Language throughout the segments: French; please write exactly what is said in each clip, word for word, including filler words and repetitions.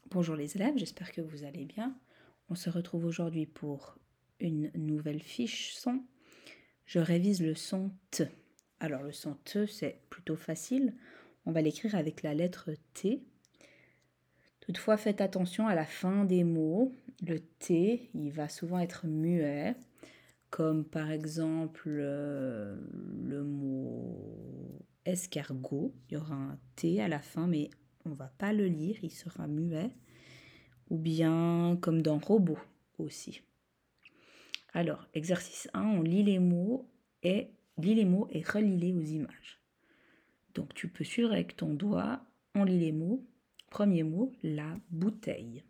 Bonjour les élèves, j'espère que vous allez bien. On se retrouve aujourd'hui pour une nouvelle fiche son. Je révise le son T. Alors le son T, c'est plutôt facile. On va l'écrire avec la lettre T. Toutefois, faites attention à la fin des mots. Le T, il va souvent être muet, comme par exemple euh, le mot escargot. Il y aura un T à la fin, mais on ne va pas le lire, il sera muet. Ou bien comme dans robot aussi. Alors, exercice un, on lit les mots et lit les mots et relis-les aux images. Donc tu peux suivre avec ton doigt, on lit les mots. Premier mot, la bouteille.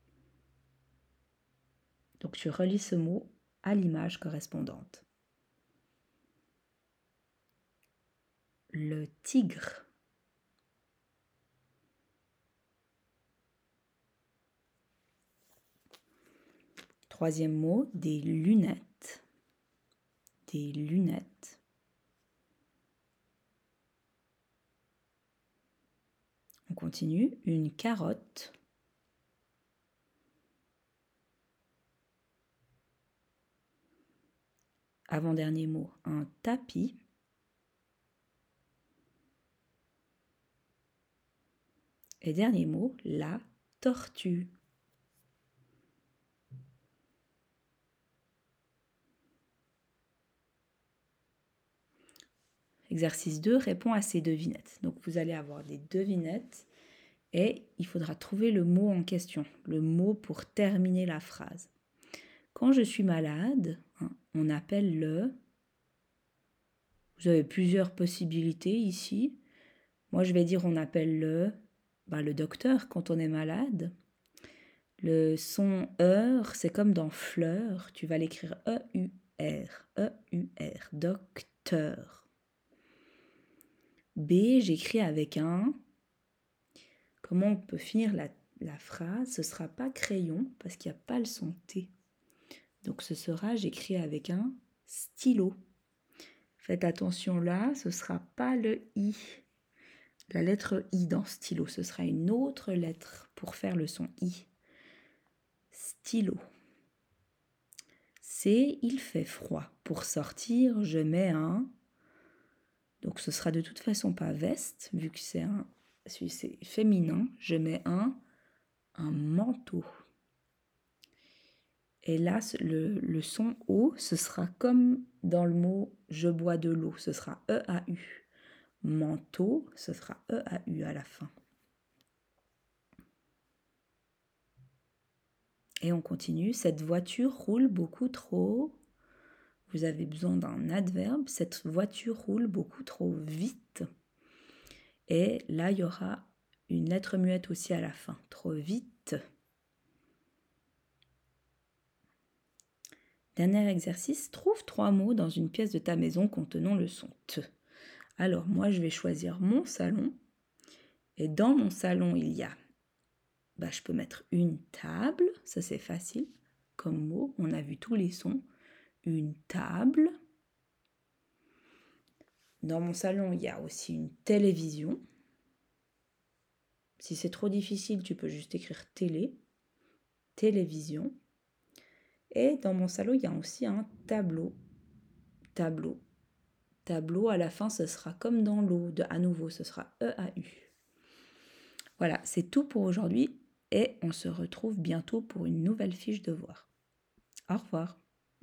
Donc tu relis ce mot à l'image correspondante. Le tigre. Troisième mot, des lunettes. Des lunettes. On continue, une carotte. Avant-dernier mot, un tapis. Et dernier mot, la tortue. Exercice deux, réponds à ces devinettes. Donc vous allez avoir des devinettes et il faudra trouver le mot en question, le mot pour terminer la phrase. Quand je suis malade, hein, on appelle le... Vous avez plusieurs possibilités ici. Moi, je vais dire on appelle le, ben, le docteur quand on est malade. Le son heure, c'est comme dans fleur. Tu vas l'écrire E U R, E U R, docteur. B, j'écris avec un... Comment on peut finir la, la phrase? Ce ne sera pas crayon parce qu'il n'y a pas le son T. Donc ce sera, j'écris avec un stylo. Faites attention là, ce ne sera pas le I. La lettre I dans stylo, ce sera une autre lettre pour faire le son I. Stylo. C, il fait froid. Pour sortir, je mets un... Donc ce sera de toute façon pas veste, vu que c'est un... c'est féminin. Je mets un... un manteau. Et là, le, le son O, ce sera comme dans le mot « je bois de l'eau », ce sera E A U. Manteau, ce sera E A U à la fin. Et on continue. Cette voiture roule beaucoup trop. Vous avez besoin d'un adverbe. Cette voiture roule beaucoup trop vite. Et là, il y aura une lettre muette aussi à la fin. Trop vite. Dernier exercice, trouve trois mots dans une pièce de ta maison contenant le son T. Alors, moi, je vais choisir mon salon. Et dans mon salon, il y a, bah, je peux mettre une table. Ça, c'est facile comme mot. On a vu tous les sons. Une table. Dans mon salon, il y a aussi une télévision. Si c'est trop difficile, tu peux juste écrire télé. Télévision. Et dans mon salon, il y a aussi un tableau. Tableau. Tableau, à la fin, ce sera comme dans l'eau. De, à nouveau, ce sera E A U. Voilà, c'est tout pour aujourd'hui et on se retrouve bientôt pour une nouvelle fiche devoir. Au revoir.